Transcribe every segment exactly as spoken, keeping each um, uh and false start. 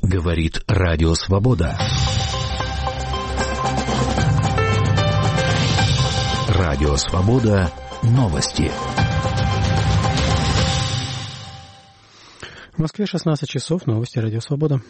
Говорит Радио Свобода. Радио Свобода. Новости. В Москве шестнадцать часов. Новости Радио Свобода.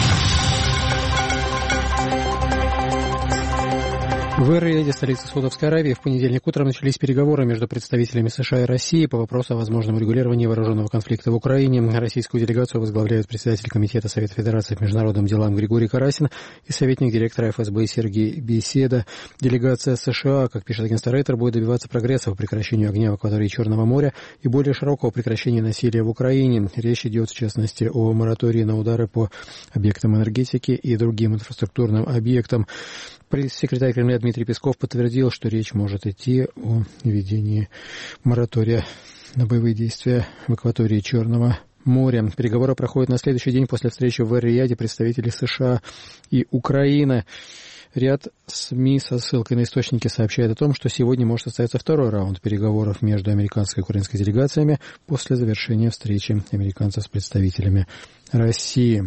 В Эр-Рияде, столице Саудовской Аравии, в понедельник утром начались переговоры между представителями США и России по вопросу о возможном урегулировании вооруженного конфликта в Украине. Российскую делегацию возглавляют председатель Комитета Совета Федерации по международным делам Григорий Карасин и советник директора эф эс бэ Сергей Беседа. Делегация США, как пишет агентство Рейтер, будет добиваться прогресса по прекращению огня в акватории Черного моря и более широкого прекращения насилия в Украине. Речь идет, в частности, о моратории на удары по объектам энергетики и другим инфраструктурным объектам. Пресс-секретарь Кремля Дмитрий Песков подтвердил, что речь может идти о введении моратория на боевые действия в акватории Черного моря. Переговоры проходят на следующий день после встречи в Эр-Рияде представителей США и Украины. Ряд СМИ со ссылкой на источники сообщает о том, что сегодня может состояться второй раунд переговоров между американской и украинской делегациями после завершения встречи американцев с представителями России.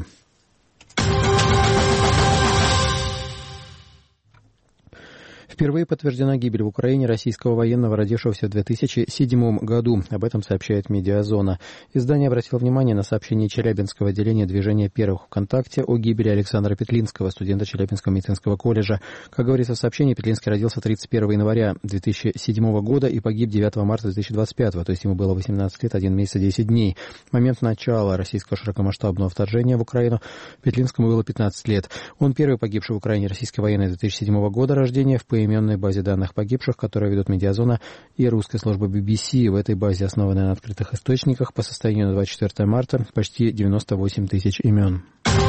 Впервые подтверждена гибель в Украине российского военного, родившегося в две тысячи седьмом году. Об этом сообщает «Медиазона». Издание обратило внимание на сообщение Челябинского отделения движения «Первых ВКонтакте» о гибели Александра Петлинского, студента Челябинского медицинского колледжа. Как говорится в сообщении, Петлинский родился тридцать первого января две тысячи седьмого года и погиб девятого марта две тысячи двадцать пятого, то есть ему было восемнадцать лет, один месяц и десять дней. В момент начала российского широкомасштабного вторжения в Украину Петлинскому было пятнадцать лет. Он первый погибший в Украине российский военный две тысячи седьмого года рождения в поименной базе данных погибших, которую ведут «Медиазона» и русская служба би би си. В этой базе, основанной на открытых источниках, по состоянию на двадцать четвёртое марта почти девяносто восемь тысяч имен.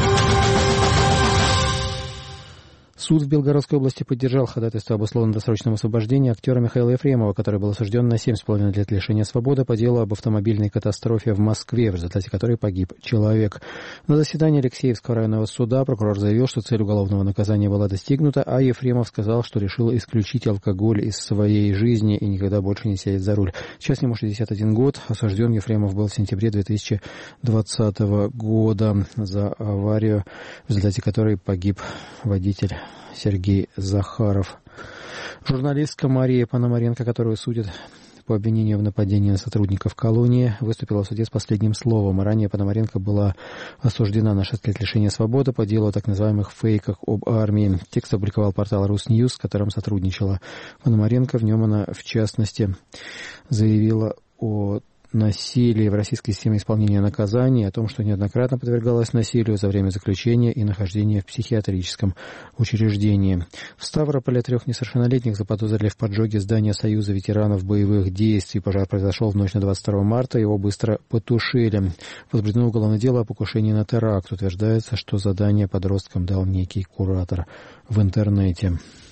Суд в Белгородской области поддержал ходатайство об условно-досрочном освобождении актера Михаила Ефремова, который был осужден на семь с половиной лет лишения свободы по делу об автомобильной катастрофе в Москве, в результате которой погиб человек. На заседании Алексеевского районного суда прокурор заявил, что цель уголовного наказания была достигнута, а Ефремов сказал, что решил исключить алкоголь из своей жизни и никогда больше не сядет за руль. Сейчас ему шестьдесят один год. Осужден Ефремов был в сентябре две тысячи двадцатого года за аварию, в результате которой погиб водитель Сергей Захаров. Журналистка Мария Пономаренко, которую судят по обвинению в нападении на сотрудников колонии, выступила в суде с последним словом. Ранее Пономаренко была осуждена на шесть лет лишения свободы по делу о так называемых фейках об армии. Текст опубликовал портал «Русньюз», с которым сотрудничала Пономаренко. В нем она, в частности, заявила о насилии в российской системе исполнения наказаний, о том, что неоднократно подвергалась насилию за время заключения и нахождения в психиатрическом учреждении. В Ставрополе трех несовершеннолетних заподозрили в поджоге здания Союза ветеранов боевых действий. Пожар произошел в ночь на двадцать второго марта, его быстро потушили. Возбуждено уголовное дело о покушении на теракт. Утверждается, что задание подросткам дал некий куратор в интернете.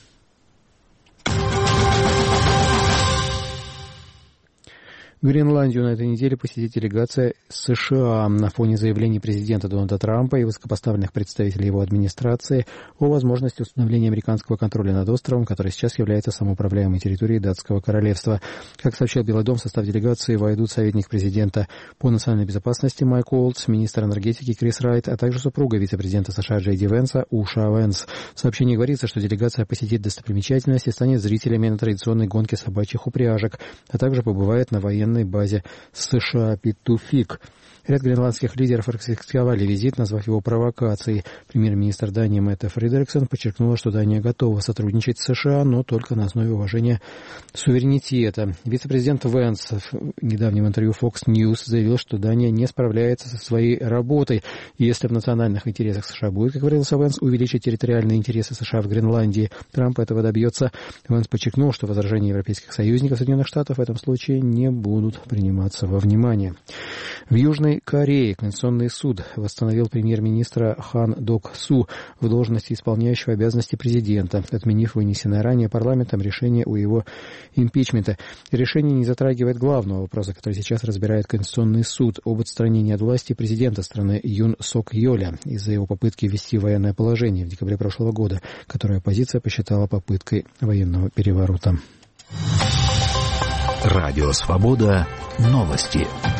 Гренландию на этой неделе посетит делегация США на фоне заявлений президента Дональда Трампа и высокопоставленных представителей его администрации о возможности установления американского контроля над островом, который сейчас является самоуправляемой территорией Датского королевства. Как сообщил Белый дом, в состав делегации войдут советник президента по национальной безопасности Майк Уолтс, министр энергетики Крис Райт, а также супруга вице-президента США Джей Ди Венса Уша Венс. В сообщении говорится, что делегация посетит достопримечательности и станет зрителями на традиционной гонке собачьих упряжек, а также побывает на военной базе США Петуфик. Ряд гренландских лидеров раскритиковали визит, назвав его провокацией. Премьер-министр Дании Метте Фредериксон подчеркнула, что Дания готова сотрудничать с США, но только на основе уважения суверенитета. Вице-президент Венс в недавнем интервью Fox News заявил, что Дания не справляется со своей работой. И если в национальных интересах США будет, как говорился Венс, увеличить территориальные интересы США в Гренландии, Трамп этого добьется. Венс подчеркнул, что возражения европейских союзников Соединенных Штатов в этом случае не будут приниматься во внимание. В Южной Корее Конституционный суд восстановил премьер-министра Хан Док-Су в должности исполняющего обязанности президента, отменив вынесенное ранее парламентом решение о его импичменте. Решение не затрагивает главного вопроса, который сейчас разбирает Конституционный суд, об отстранении от власти президента страны Юн Сок-Йоля из-за его попытки ввести военное положение в декабре прошлого года, которое оппозиция посчитала попыткой военного переворота. Радио Свобода. Новости.